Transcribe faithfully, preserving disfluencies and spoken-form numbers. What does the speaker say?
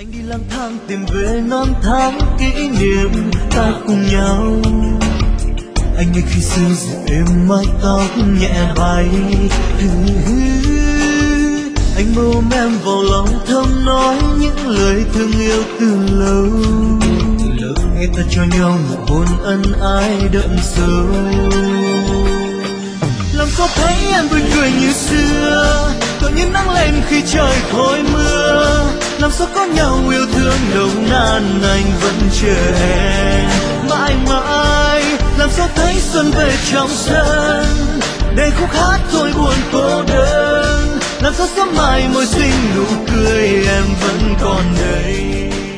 Anh đi lang thang tìm về năm tháng kỷ niệm ta cùng nhau. Anh nghe khi xưa dịu êm mái tóc nhẹ bay. Anh mơ ôm em vào lòng thầm nói những lời thương yêu từ lâu. Từ lâu nghe ta cho nhau nụ hôn ân ái đậm sâu. Làm sao thấy em vui cười như xưa, tựa như nắng lên khi trời thôi mưa. Làm sao có nhau yêu thương nồng nàn, anh vẫn chờ em mãi mãi. Làm sao thấy xuân về trong sân, để khúc hát thôi buồn cô đơn. Làm sao sớm mai môi xinh nụ cười em vẫn còn đây.